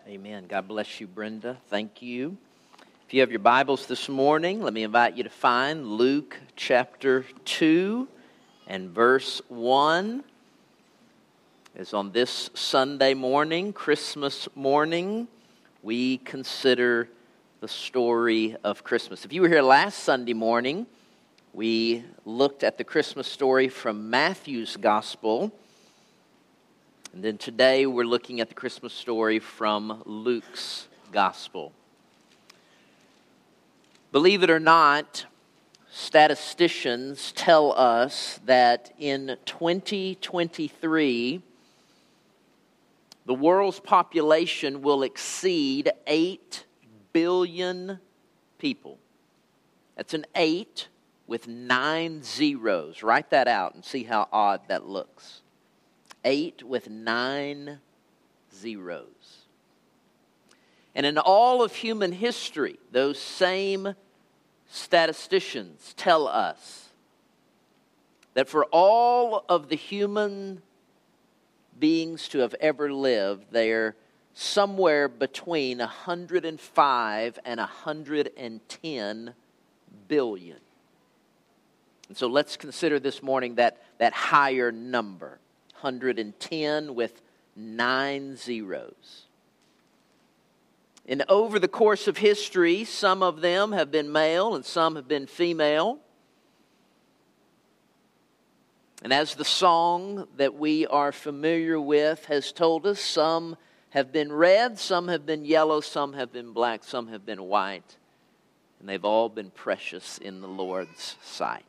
Amen. God bless you, Brenda. Thank you. If you have your Bibles this morning, let me invite you to find Luke chapter 2 and verse 1. As on this Sunday morning, Christmas morning, we consider the story of Christmas. If you were here last Sunday morning, we looked at the Christmas story from Matthew's Gospel. And then today we're looking at the Christmas story from Luke's Gospel. Believe it or not, statisticians tell us that in 2023, the world's population will exceed 8 billion people. That's an 8 with 9 zeros. Write that out and see how odd that looks. 8 with 9 zeros. And in all of human history, those same statisticians tell us that for all of the human beings to have ever lived, they're somewhere between 105 and 110 billion. And so let's consider this morning that higher number. 110 with 9 zeros. And over the course of history, some of them have been male and some have been female. And as the song that we are familiar with has told us, some have been red, some have been yellow, some have been black, some have been white. And they've all been precious in the Lord's sight.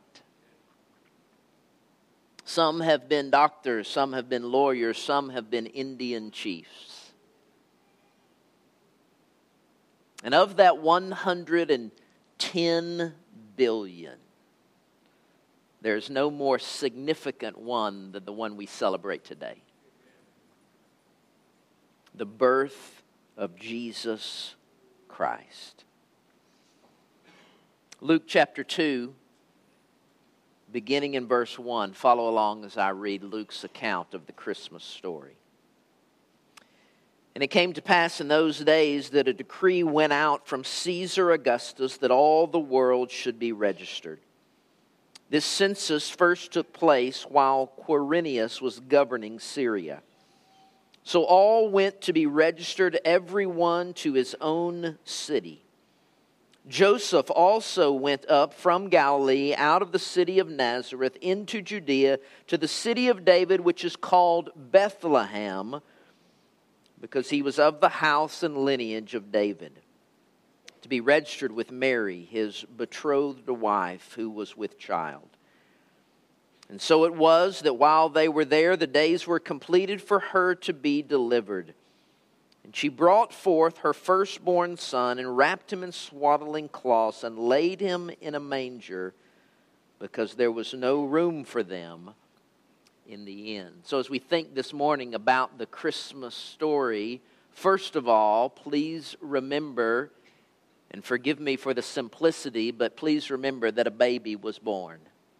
Some have been doctors, some have been lawyers, some have been Indian chiefs. And of that 110 billion, there's no more significant one than the one we celebrate today. The birth of Jesus Christ. Luke chapter 2. Beginning in verse 1, follow along as I read Luke's account of the Christmas story. And it came to pass in those days that a decree went out from Caesar Augustus that all the world should be registered. This census first took place while Quirinius was governing Syria. So all went to be registered, everyone to his own city. Joseph also went up from Galilee out of the city of Nazareth into Judea to the city of David, which is called Bethlehem, because he was of the house and lineage of David, to be registered with Mary, his betrothed wife, who was with child. And so it was that while they were there, the days were completed for her to be delivered. And she brought forth her firstborn son and wrapped him in swaddling cloths and laid him in a manger because there was no room for them in the inn. So as we think this morning about the Christmas story, first of all, please remember, and forgive me for the simplicity, but please remember that a baby was born.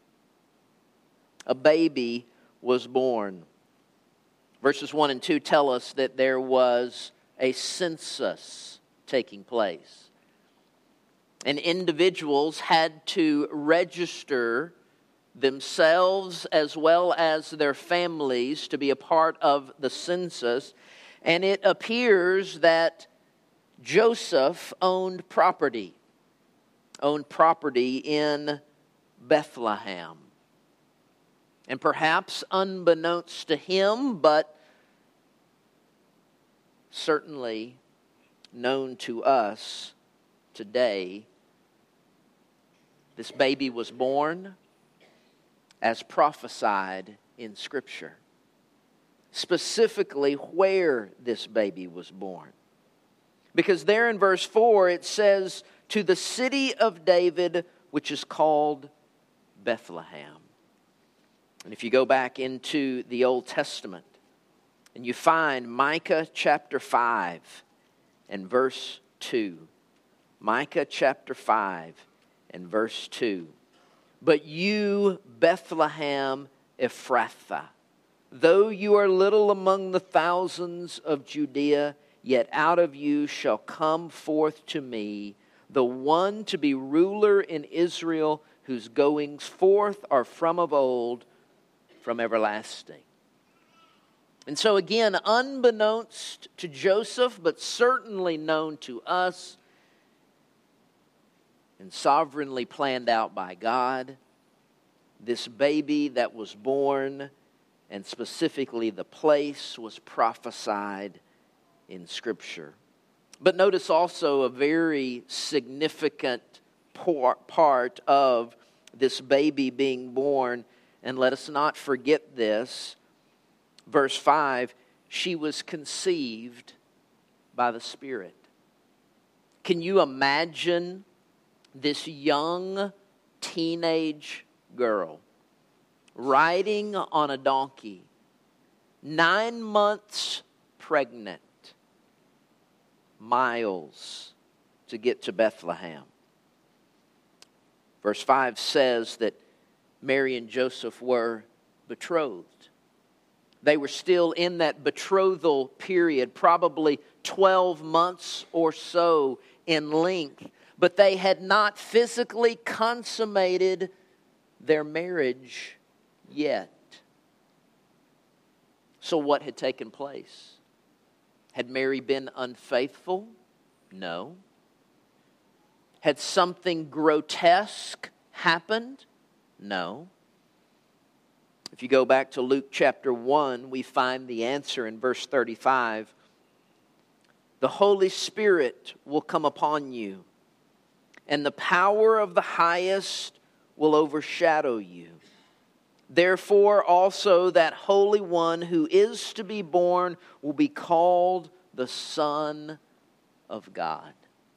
A baby was born. Verses 1 and 2 tell us that there was a census taking place. And individuals had to register themselves as well as their families to be a part of the census. And it appears that Joseph owned property in Bethlehem. And perhaps unbeknownst to him, but certainly known to us today, this baby was born as prophesied in Scripture. Specifically where this baby was born. Because there in verse 4 it says, to the city of David, which is called Bethlehem. And if you go back into the Old Testament, and you find Micah chapter 5 and verse 2. Micah chapter 5 and verse 2. But you, Bethlehem Ephrathah, though you are little among the thousands of Judea, Yet out of you shall come forth to me the one to be ruler in Israel, whose goings forth are from of old, from everlasting. And so again, unbeknownst to Joseph, but certainly known to us, and sovereignly planned out by God, this baby that was born, and specifically the place, was prophesied in Scripture. But notice also a very significant part of this baby being born, and let us not forget this. Verse 5, she was conceived by the Spirit. Can you imagine this young teenage girl riding on a donkey, 9 months pregnant, miles to get to Bethlehem? Verse 5 says that Mary and Joseph were betrothed. They were still in that betrothal period, probably 12 months or so in length, but they had not physically consummated their marriage yet. So what had taken place? Had Mary been unfaithful? No. Had something grotesque happened? No. If you go back to Luke chapter 1, we find the answer in verse 35. The Holy Spirit will come upon you, and the power of the highest will overshadow you. Therefore also that Holy One who is to be born will be called the Son of God.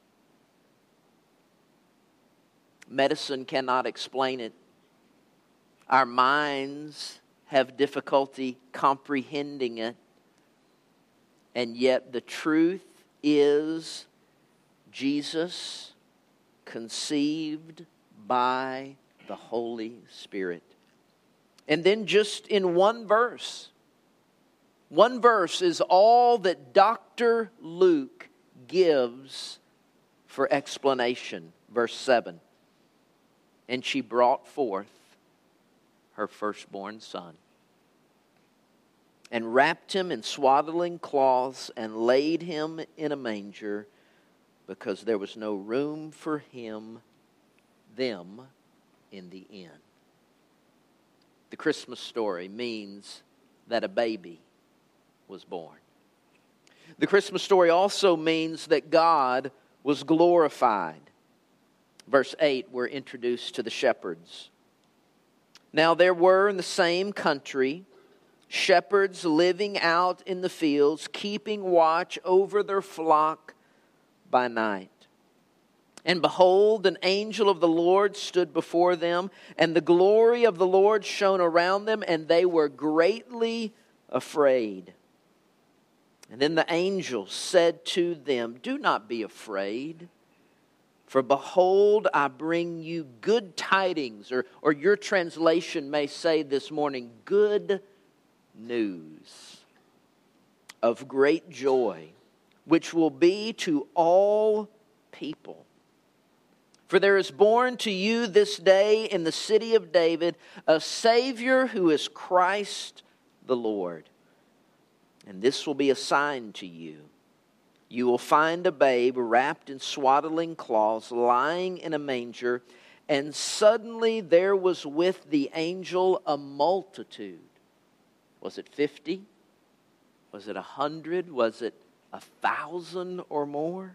Medicine cannot explain it. Our minds have difficulty comprehending it. And yet the truth is Jesus conceived by the Holy Spirit. And then just in one verse is all that Dr. Luke gives for explanation. Verse 7. And she brought forth her firstborn son, and wrapped him in swaddling cloths, and laid him in a manger, because there was no room for them in the inn. The Christmas story means that a baby was born. The Christmas story also means that God was glorified. Verse 8, we're introduced to the shepherds. Now there were in the same country shepherds living out in the fields, keeping watch over their flock by night. And behold, an angel of the Lord stood before them, and the glory of the Lord shone around them, and they were greatly afraid. And then the angel said to them, "Do not be afraid. For behold, I bring you good tidings," or your translation may say this morning, good news of great joy, which will be to all people. For there is born to you this day in the city of David a Savior who is Christ the Lord. And this will be a sign to you. You will find a babe wrapped in swaddling cloths, lying in a manger. And suddenly there was with the angel a multitude. Was it 50? Was it 100? Was it 1,000 or more?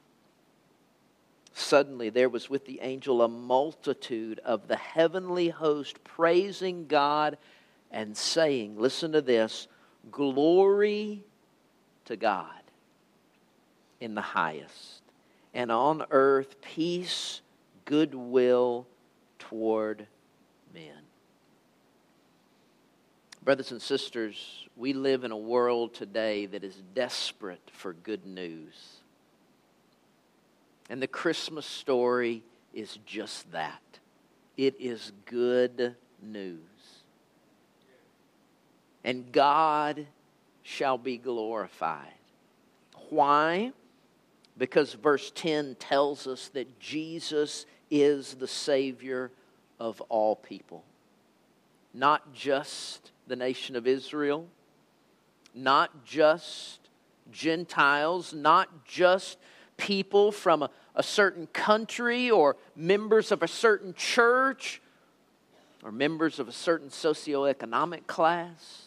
Suddenly there was with the angel a multitude of the heavenly host, praising God and saying, listen to this, glory to God in the highest, and on earth peace, goodwill toward men. Brothers and sisters, we live in a world today that is desperate for good news. And the Christmas story is just that. It is good news. And God shall be glorified Why? Because verse 10 tells us that Jesus is the Savior of all people. Not just the nation of Israel, not just Gentiles, not just people from a certain country or members of a certain church or members of a certain socioeconomic class.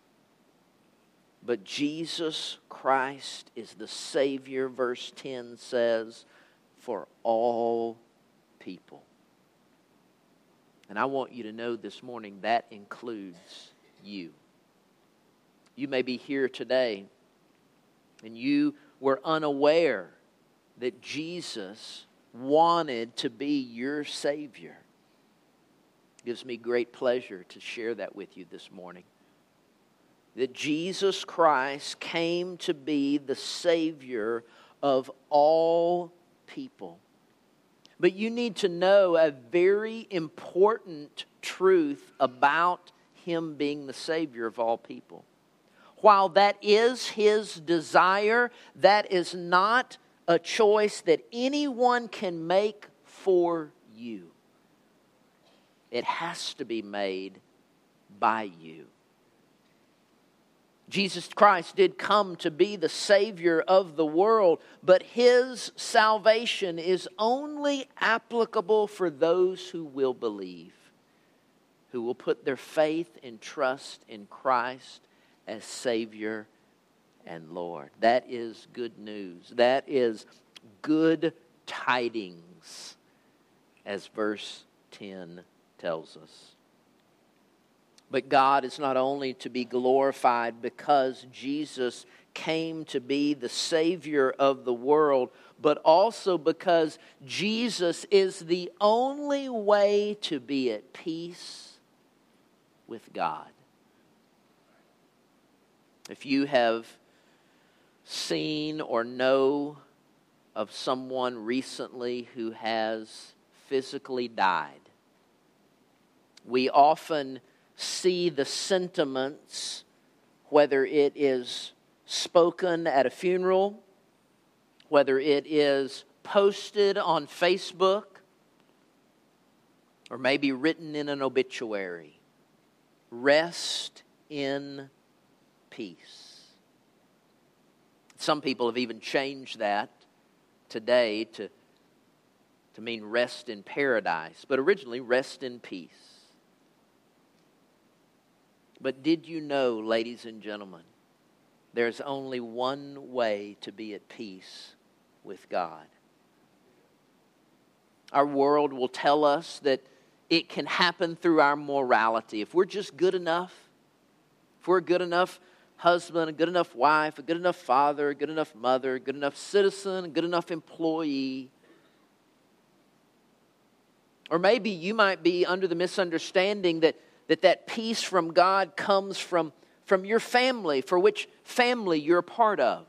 But Jesus Christ is the Savior, verse 10 says, for all people. And I want you to know this morning that includes you. You may be here today and you were unaware that Jesus wanted to be your Savior. It gives me great pleasure to share that with you this morning. That Jesus Christ came to be the Savior of all people. But you need to know a very important truth about Him being the Savior of all people. While that is His desire, that is not a choice that anyone can make for you. It has to be made by you. Jesus Christ did come to be the Savior of the world, but His salvation is only applicable for those who will believe, who will put their faith and trust in Christ as Savior and Lord. That is good news. That is good tidings, as verse 10 tells us. But God is not only to be glorified because Jesus came to be the Savior of the world, but also because Jesus is the only way to be at peace with God. If you have seen or know of someone recently who has physically died, we often see the sentiments, whether it is spoken at a funeral, whether it is posted on Facebook, or maybe written in an obituary. Rest in peace. Some people have even changed that today to mean rest in paradise, but originally rest in peace. But did you know, ladies and gentlemen, there's only one way to be at peace with God? Our world will tell us that it can happen through our morality. If we're just good enough, if we're a good enough husband, a good enough wife, a good enough father, a good enough mother, a good enough citizen, a good enough employee. Or maybe you might be under the misunderstanding that peace from God comes from your family, for which family you're a part of.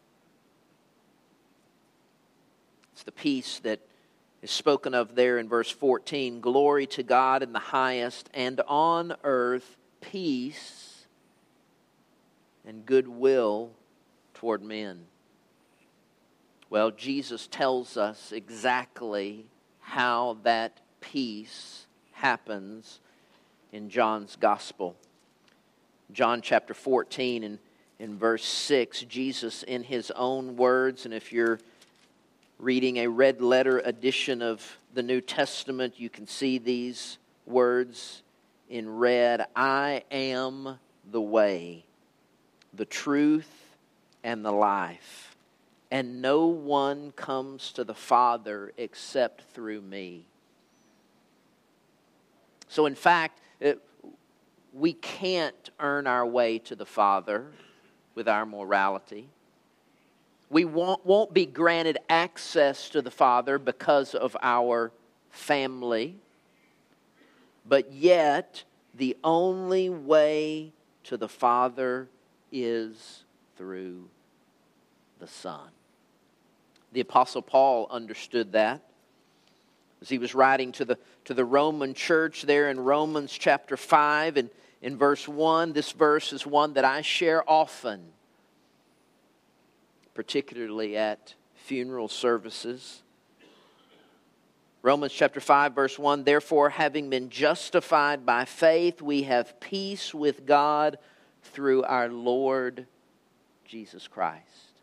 It's the peace that is spoken of there in verse 14. Glory to God in the highest, and on earth peace and goodwill toward men. Well, Jesus tells us exactly how that peace happens in John's Gospel. John chapter 14 and in verse 6, Jesus in His own words, and if you're reading a red letter edition of the New Testament, you can see these words in red. I am the way, the truth, and the life, and no one comes to the Father except through me. So in fact, we can't earn our way to the Father with our morality. We won't be granted access to the Father because of our family. But yet, the only way to the Father is through the Son. The Apostle Paul understood that as he was writing to the Roman church there in Romans chapter 5 and in verse 1. This verse is one that I share often. particularly at funeral services. Romans chapter 5, verse 1, therefore, having been justified by faith, we have peace with God through our Lord Jesus Christ.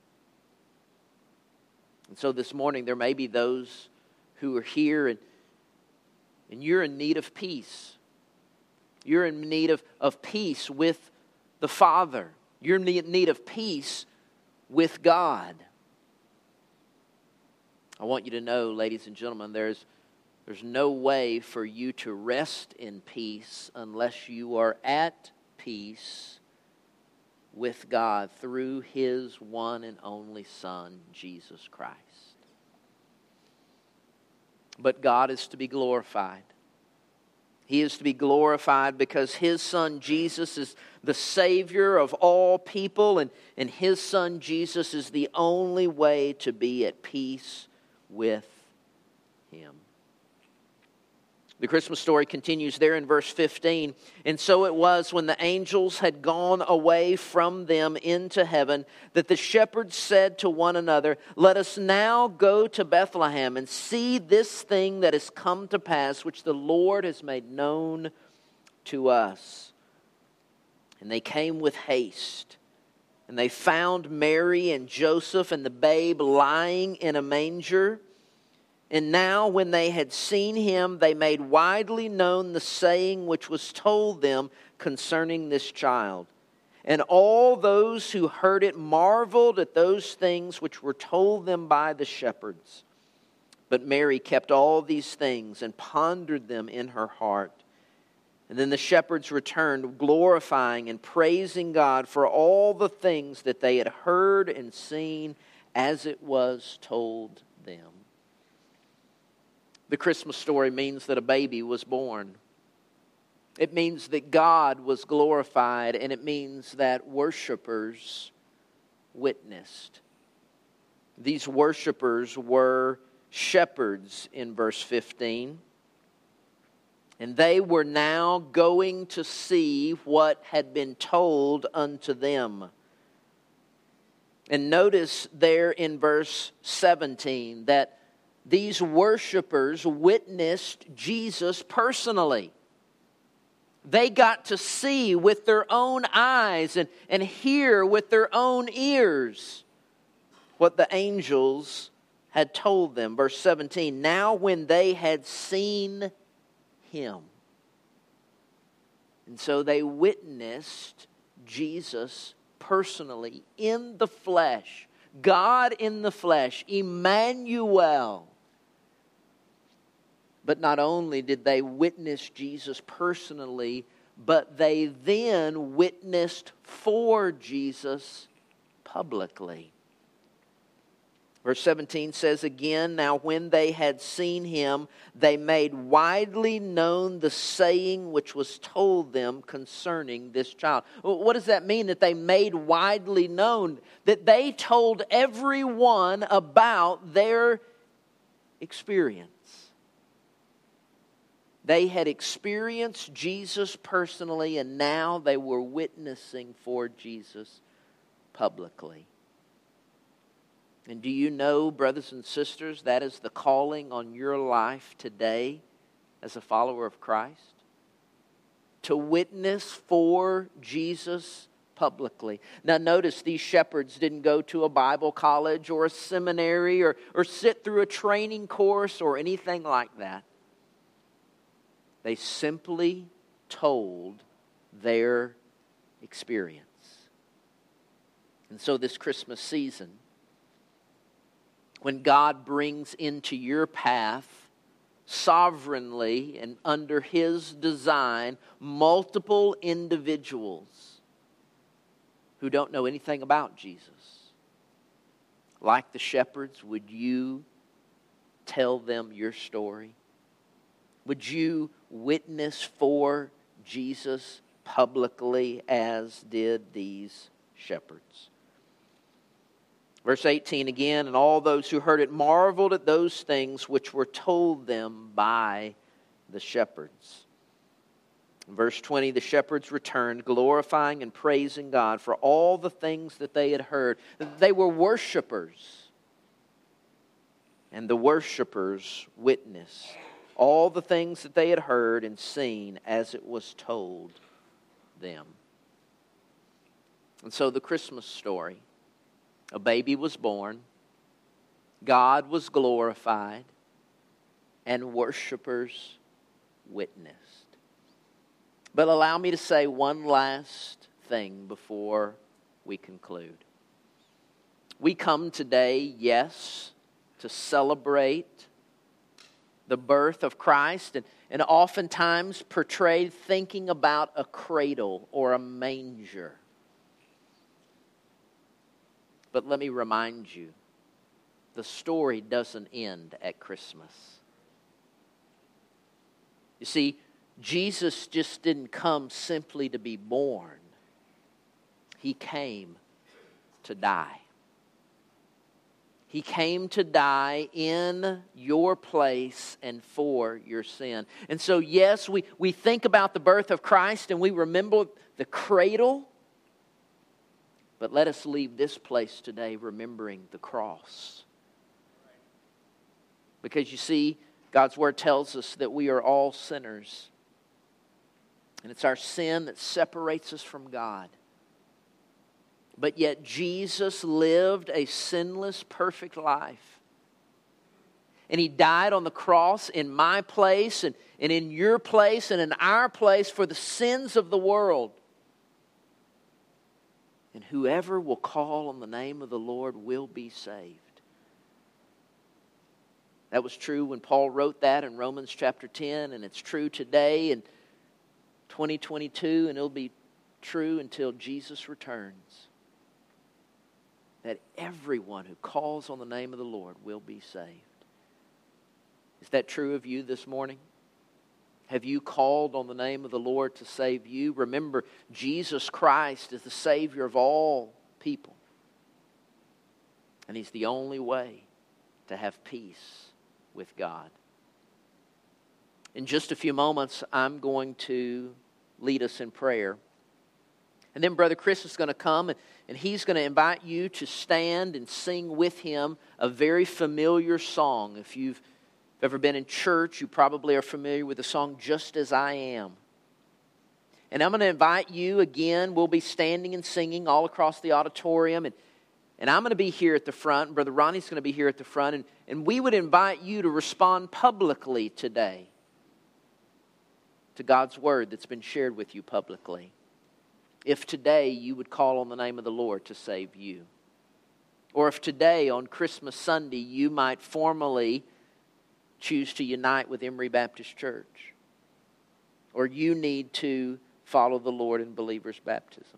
And so this morning, there may be those who are here and you're in need of peace. You're in need of peace with the Father. You're in need of peace with God. I want you to know, ladies and gentlemen, there's no way for you to rest in peace unless you are at peace with God through His one and only Son, Jesus Christ. But God is to be glorified. He is to be glorified because His Son Jesus is the Savior of all people, and His Son Jesus is the only way to be at peace with Him. The Christmas story continues there in verse 15. And so it was when the angels had gone away from them into heaven that the shepherds said to one another, let us now go to Bethlehem and see this thing that has come to pass, which the Lord has made known to us. And they came with haste. And they found Mary and Joseph and the babe lying in a manger. And now when they had seen him, they made widely known the saying which was told them concerning this child. And all those who heard it marveled at those things which were told them by the shepherds. But Mary kept all these things and pondered them in her heart. And then the shepherds returned, glorifying and praising God for all the things that they had heard and seen as it was told them. The Christmas story means that a baby was born. It means that God was glorified, and it means that worshipers witnessed. These worshipers were shepherds in verse 15. And they were now going to see what had been told unto them. And notice there in verse 17 that these worshipers witnessed Jesus personally. They got to see with their own eyes and hear with their own ears what the angels had told them. Verse 17, now when they had seen Him. And so they witnessed Jesus personally in the flesh. God in the flesh, Emmanuel. But not only did they witness Jesus personally, but they then witnessed for Jesus publicly. Verse 17 says again, now when they had seen him, they made widely known the saying which was told them concerning this child. What does that mean, that they made widely known? That they told everyone about their experience. They had experienced Jesus personally, and now they were witnessing for Jesus publicly. And do you know, brothers and sisters, that is the calling on your life today as a follower of Christ? To witness for Jesus publicly. Now notice, these shepherds didn't go to a Bible college or a seminary or sit through a training course or anything like that. They simply told their experience. And so this Christmas season, when God brings into your path sovereignly and under His design multiple individuals who don't know anything about Jesus, like the shepherds, would you tell them your story? Would you witness for Jesus publicly as did these shepherds? Verse 18 again, and all those who heard it marveled at those things which were told them by the shepherds. In verse 20, the shepherds returned, glorifying and praising God for all the things that they had heard. They were worshipers, and the worshipers witnessed all the things that they had heard and seen as it was told them. And so the Christmas story, a baby was born, God was glorified, and worshipers witnessed. But allow me to say one last thing before we conclude. We come today, yes, to celebrate the birth of Christ, and oftentimes portrayed thinking about a cradle or a manger. But let me remind you, the story doesn't end at Christmas. You see, Jesus just didn't come simply to be born. He came to die. He came to die in your place and for your sin. And so, yes, we think about the birth of Christ and we remember the cradle. But let us leave this place today remembering the cross. Because you see, God's Word tells us that we are all sinners. And it's our sin that separates us from God. But yet Jesus lived a sinless, perfect life. And He died on the cross in my place and in your place and in our place for the sins of the world. And whoever will call on the name of the Lord will be saved. That was true when Paul wrote that in Romans chapter 10, and it's true today in 2022, and it'll be true until Jesus returns. That everyone who calls on the name of the Lord will be saved. Is that true of you this morning? Have you called on the name of the Lord to save you? Remember, Jesus Christ is the Savior of all people. And He's the only way to have peace with God. In just a few moments, I'm going to lead us in prayer. And then Brother Chris is going to come and he's going to invite you to stand and sing with him a very familiar song. If you've ever been in church, you probably are familiar with the song, Just As I Am. And I'm going to invite you again. We'll be standing and singing all across the auditorium. And I'm going to be here at the front. And Brother Ronnie's going to be here at the front. And we would invite you to respond publicly today to God's Word that's been shared with you publicly. If today you would call on the name of the Lord to save you. Or if today on Christmas Sunday you might formally choose to unite with Emory Baptist Church. Or you need to follow the Lord in believer's baptism.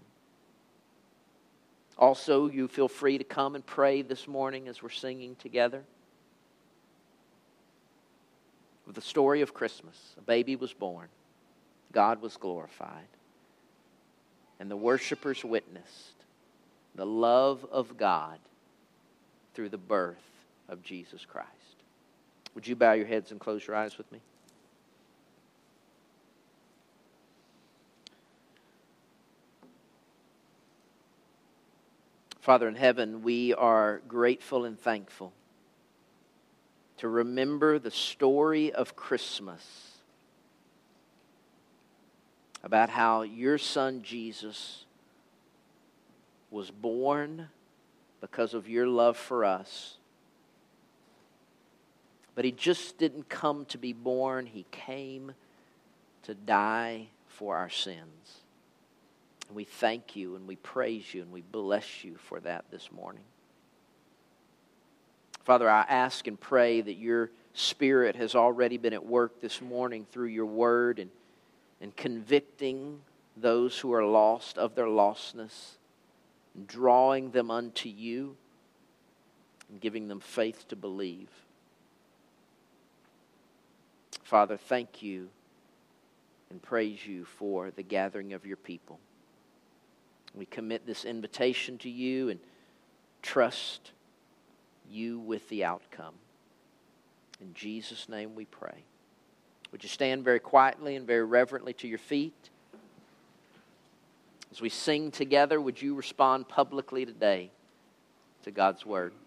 Also, you feel free to come and pray this morning as we're singing together. With the story of Christmas, a baby was born. God was glorified. And the worshipers witnessed the love of God through the birth of Jesus Christ. Would you bow your heads and close your eyes with me? Father in heaven, we are grateful and thankful to remember the story of Christmas, about how your Son Jesus was born because of your love for us. But He just didn't come to be born. He came to die for our sins. And we thank you and we praise you and we bless you for that this morning. Father, I ask and pray that your Spirit has already been at work this morning through your word and convicting those who are lost of their lostness, and drawing them unto you and giving them faith to believe. Father, thank you and praise you for the gathering of your people. We commit this invitation to you and trust you with the outcome. In Jesus' name we pray. Would you stand very quietly and very reverently to your feet? As we sing together, would you respond publicly today to God's Word?